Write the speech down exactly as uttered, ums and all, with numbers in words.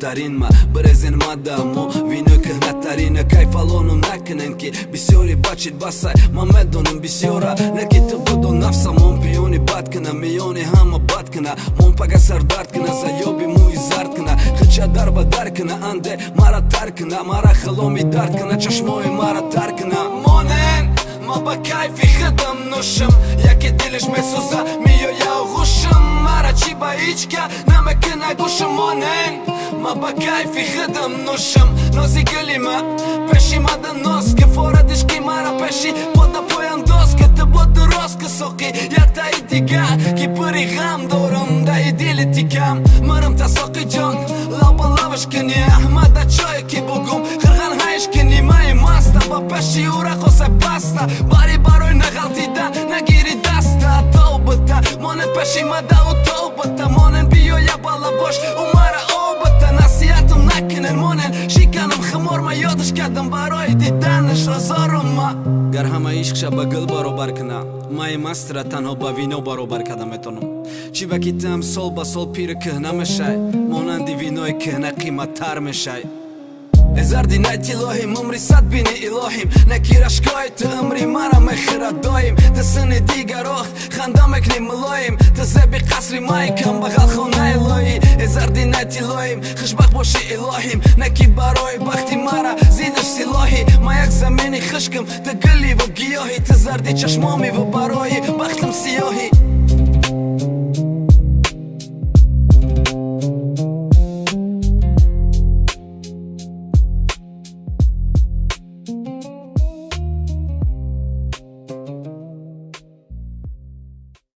بهترین ما برزن مادامو وینو کهنترین کیفالونم نکنن که بسیاری بچید بسای ما مدونم بسیارا نکی تو بودو نفسم من پیونی بد کنه میونی همه بد کنه من پگه سر درد کنه زیابی موی زرد کنه خچه در با در کنه انده مرا تر کنه مرا خلومی درد کنه چشمای مرا تر کنه مانن ما با کیفی خدم نوشم یکی دلش میسوزه میو یا غوشم مرا چی با هیچ که نمکنه گوشم مانن ما با کیفی خدم نوشم نازی گلی ما پشی مدن ناز که فاردش کی مرا پشی بادا پایان داز که تو با دراز که ساقی یا تایی دیگه کی پری غم دارم دایی دیل تیکم مرم تا ساقی جان لابا لابش کنی احمد چای کی بگم خرغن هایش کنی مای ماستا با پشی او را خوصه پاستا باری باروی نغلطیدن نگیری دستا توبتا مانن پشی مده و توبتا مانن بیو یا بالا باش او مرا اوبتا نصیحتم نکنن مانن شیکنم خمار ما یادش کردم برای دیدنش رازارم ما گر همه عشق شب گل برابر کنه مای مست را تنها با وینو برابر کردم میتونم چی بکیتم سال با سال پیر کهنه میشه مانندی وینوی کهنه قیمت تر میشه هزار دینایت الهیم عمری صد بینی الهیم نکیر اشکای تو عمری مرا مخیره دایم تسن دیگر آخ خنده مکنی ملایم تزبی قصری مای کم بغل خونه الهی هزار دینایت الهیم خشبخ باشی الهیم نکی برای بختی مرا زیدش سلاحی ما یک زمینی خشکم تگلی و گیاهی تزردی چشمامی و برای بختم سیاهی